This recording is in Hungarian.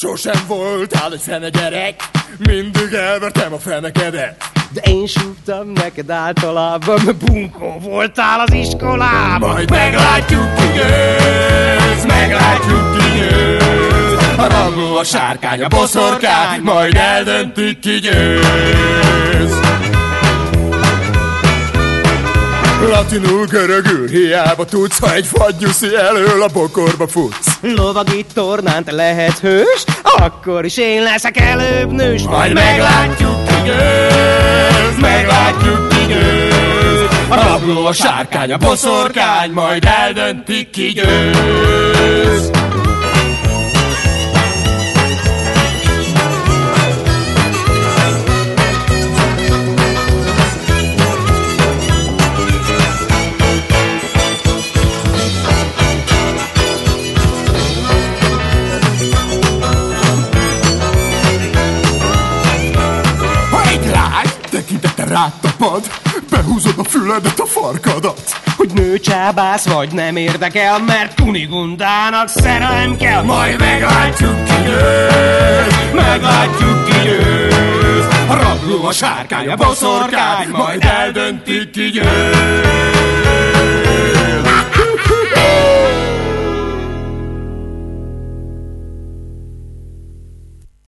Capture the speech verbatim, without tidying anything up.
Sosem voltál egy fene gyerek, mindig elvertem a fenekedet. De én súgtam neked általában, mert bunkó voltál az iskolában. Majd meglátjuk, ki győz, meglátjuk, ki győz. A rabló, a sárkány, a boszorkány, majd eldöntik, ki győz. Latinul, görögül hiába tudsz, ha egy fagyuszi elől a bokorba futsz. Lovagi tornán te lehetsz hős, akkor is én leszek előbb nős. Majd meglátjuk, ki győz, meglátjuk, ki győz. A rabló, a sárkány, a boszorkány, majd eldöntik, ki győz. Tekintette rád tapad, behúzod a füledet, a farkadat. Hogy nőcsábász vagy, nem érdekel, mert Kunigundának szerelem kell. Majd meglátjuk, ki győz, meglátjuk, ki győz. A rabló, a sárkány, a boszorkány, majd eldöntik, ki győz.